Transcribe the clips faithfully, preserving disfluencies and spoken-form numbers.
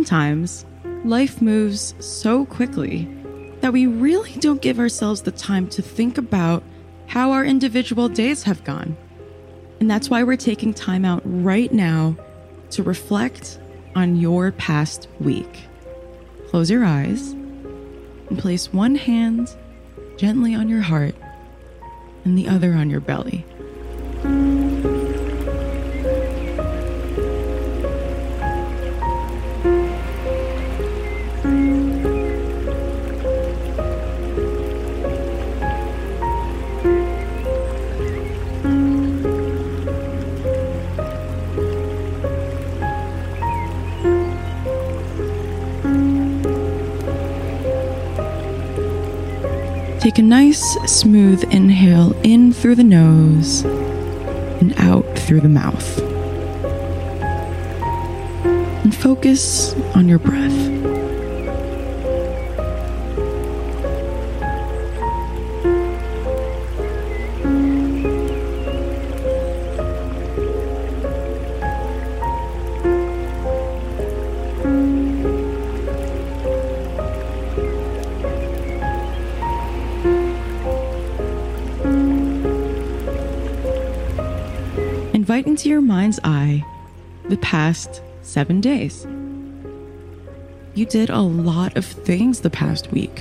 sometimes life moves so quickly that we really don't give ourselves the time to think about how our individual days have gone. And that's why we're taking time out right now to reflect on your past week. Close your eyes and place one hand gently on your heart and the other on your belly. Take a nice, smooth inhale in through the nose and out through the mouth. And focus on your breath. Invite into your mind's eye the past seven days. You did a lot of things the past week.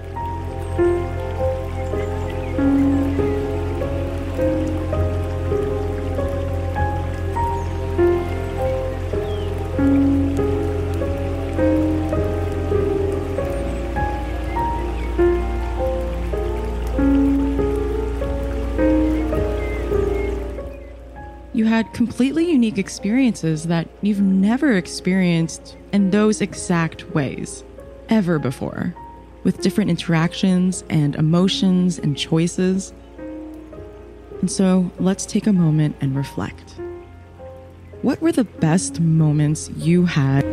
You had completely unique experiences that you've never experienced in those exact ways ever before, with different interactions and emotions and choices. And so let's take a moment and reflect. What were the best moments you had?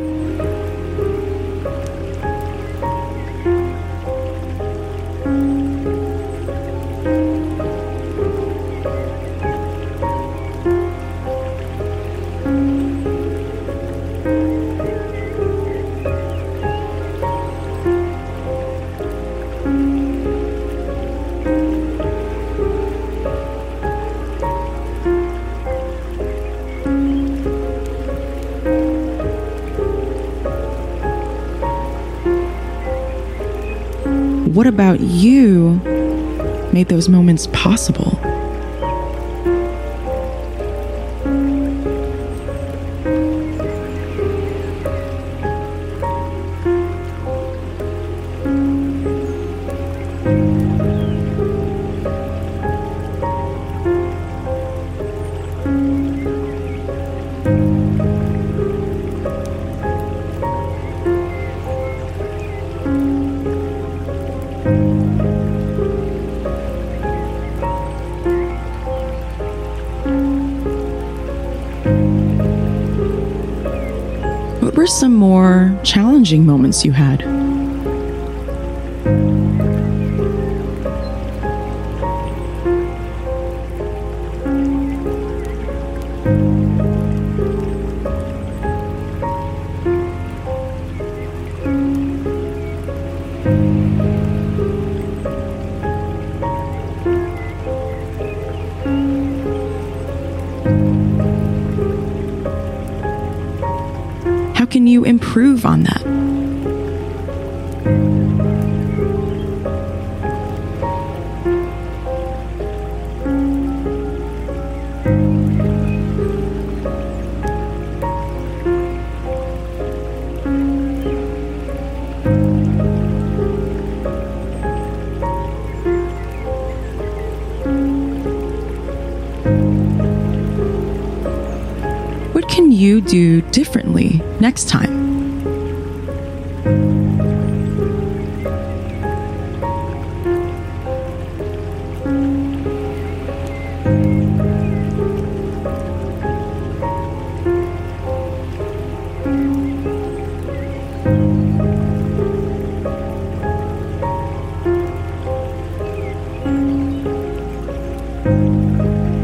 What about you made those moments possible? What were some more challenging moments you had? How can you improve on that? What can you do differently next time?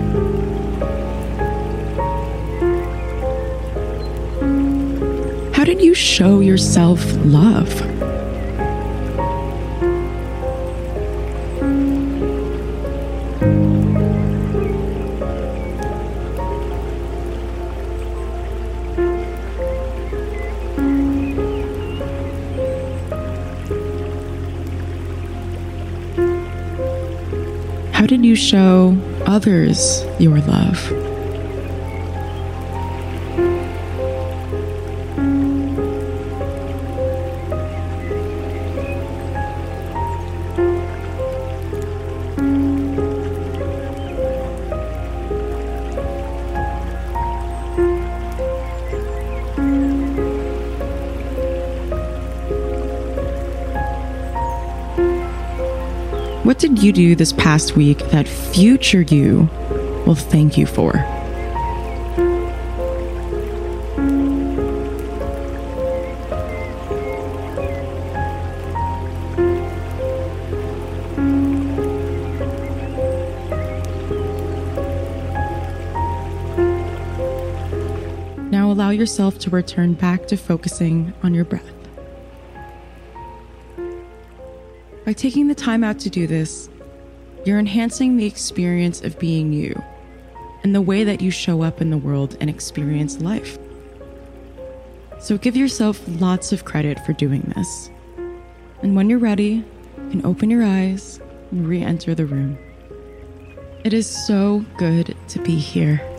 How you show yourself love? How did you show others your love? What did you do this past week that future you will thank you for? Now allow yourself to return back to focusing on your breath. By taking the time out to do this, you're enhancing the experience of being you and the way that you show up in the world and experience life. So give yourself lots of credit for doing this. And when you're ready, you can open your eyes and re-enter the room. It is so good to be here.